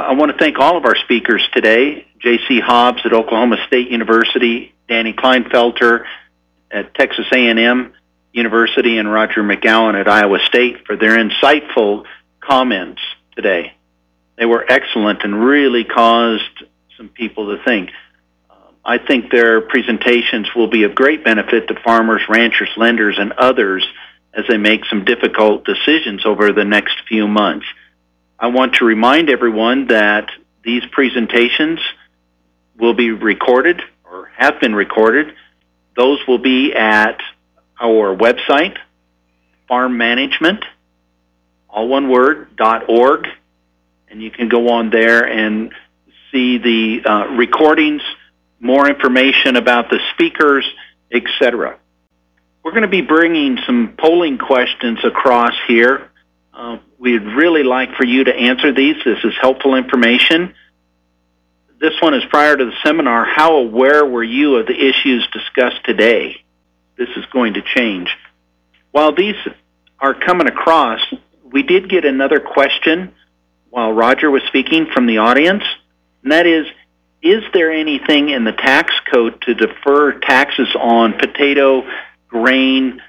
I want to thank all of our speakers today, J.C. Hobbs at Oklahoma State University, Danny Kleinfelter at Texas A&M University, and Roger McGowan at Iowa State for their insightful comments today. They were excellent and really caused some people to think. I think their presentations will be of great benefit to farmers, ranchers, lenders, and others as they make some difficult decisions over the next few months. I want to remind everyone that these presentations will be recorded or have been recorded. Those will be at our website, farmmanagement, all one word, .org, and you can go on there and see the recordings, more information about the speakers, etc. We're going to be bringing some polling questions across here. We'd really like for you to answer these. This is helpful information. This one is prior to the seminar. How aware were you of the issues discussed today? This is going to change. While these are coming across, we did get another question while Roger was speaking from the audience, and that is there anything in the tax code to defer taxes on potato, grain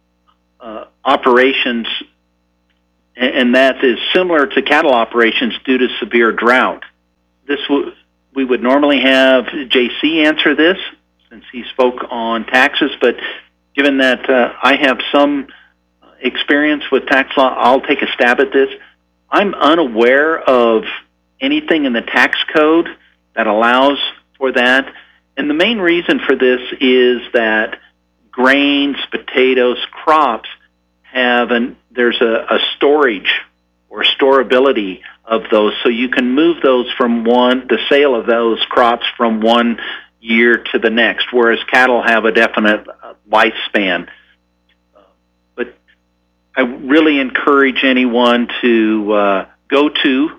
operations, and that is similar to cattle operations due to severe drought? We would normally have JC answer this since he spoke on taxes, but given that I have some experience with tax law, I'll take a stab at this. I'm unaware of anything in the tax code that allows for that, and the main reason for this is that grains, potatoes, crops there's a storage or storability of those, so you can move those from the sale of those crops from one year to the next, whereas cattle have a definite lifespan. But I really encourage anyone to go to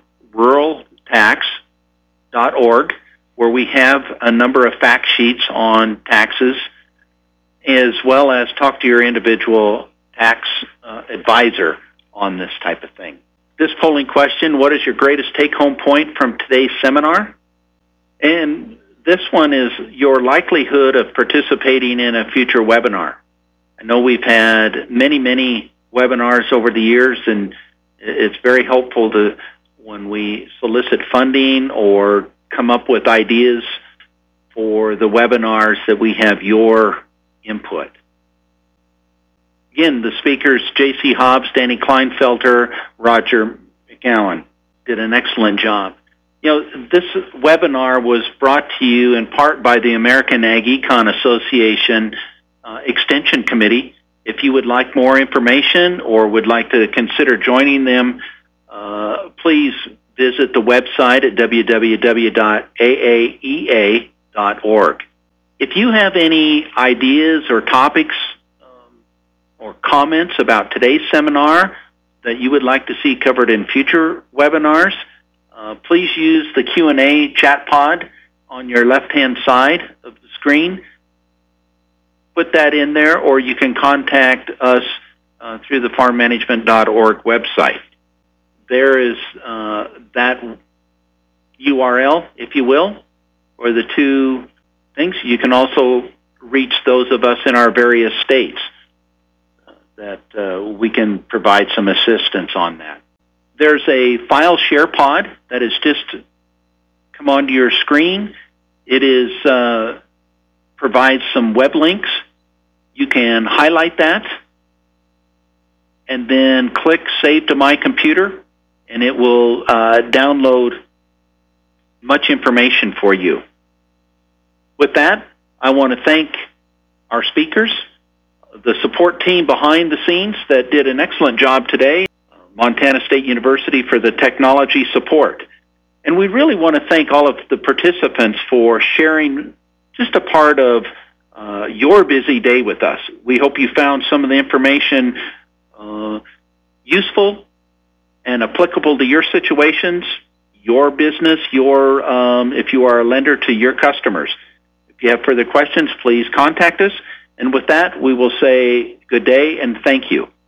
ruraltax.org, where we have a number of fact sheets on taxes, as well as talk to your individual tax advisor on this type of thing. This polling question: what is your greatest take-home point from today's seminar? And this one is your likelihood of participating in a future webinar. I know we've had many webinars over the years, and it's very helpful when we solicit funding or come up with ideas for the webinars that we have your input. Again, the speakers, J.C. Hobbs, Danny Kleinfelter, Roger McGowan, did an excellent job. This webinar was brought to you in part by the American Ag Econ Association Extension Committee. If you would like more information or would like to consider joining them, please visit the website at www.aaea.org. If you have any ideas or topics or comments about today's seminar that you would like to see covered in future webinars, please use the Q&A chat pod on your left-hand side of the screen. Put that in there, or you can contact us through the farmmanagement.org website. There is that URL, if you will, or the two things. You can also reach those of us in our various states that we can provide some assistance on that. There's a file share pod that has just come onto your screen. It is provides some web links. You can highlight that and then click Save to My Computer, and it will download much information for you. With that, I want to thank our speakers, the support team behind the scenes that did an excellent job today, Montana State University for the technology support. And we really want to thank all of the participants for sharing just a part of your busy day with us. We hope you found some of the information useful and applicable to your situations, your business, if you are a lender, to your customers. If you have further questions, please contact us. And with that, we will say good day and thank you.